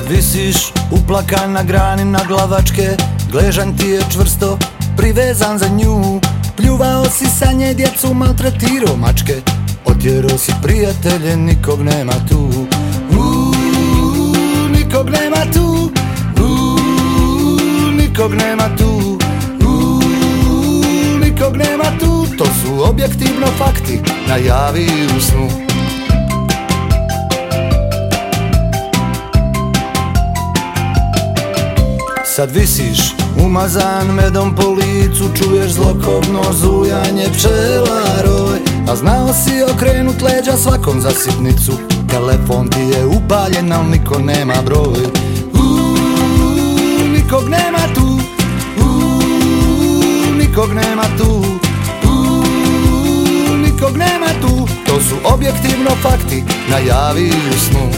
visiš uplakan na grani naglavačke, gležanj ti je čvrsto privezan za nju. Pljuvao si sa nje djecu, maltretirao mačke, otjerao si prijatelje, nikog nema tu. Nikog nema tu, nikog nema tu, nikog nema tu. To su objektivno fakti, najavi u snu. Sad visiš umazan medom po licu, čuješ zlokobno zujanje pčela roj, a znao si okrenut leđa svakom za sitnicu. Telefon ti je upaljen, al niko nema broj. Nikog nema tu, nikog nema tu, nikog nema tu. To su objektivno fakti, najavi u snu.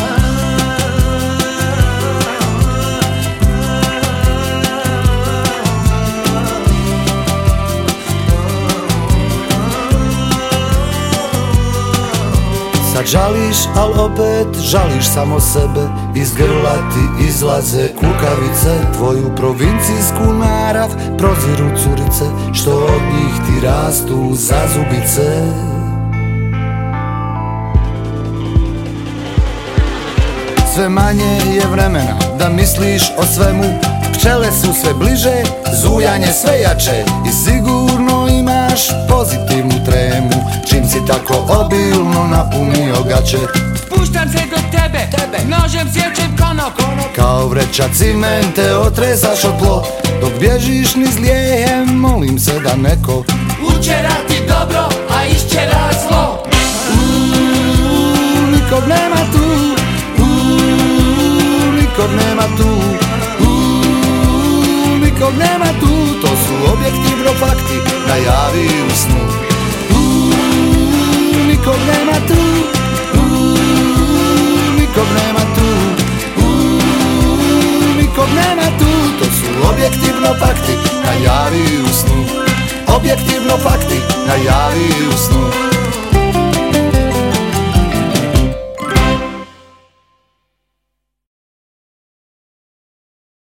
Sad žališ, al opet žališ samo sebe. Iz grla ti izlaze kukavice, tvoju provincijsku narav proziru curice, što od njih ti rastu zazubice. Sve manje je vremena da misliš o svemu, pčele su sve bliže, zujanje sve jače i sigurno imaš pozitivnu tremu. Čim si tako obilno napunio gaće, spuštam se do tebe, nožem sječem konop. Kao vreća cimente otresaš od tlo, dok bježiš niz lijehe, molim se da neko učera ti dobro, a iščera zlo. Nikog nema tu, nikog nema tu, nikog nema tu. To su objektivno fakti, najavi u snu. Nikog nema tu, nikog nema tu, nikog nema tu. To su objektivno fakti, najavi u snu. Objektivno fakti, najavi u snu.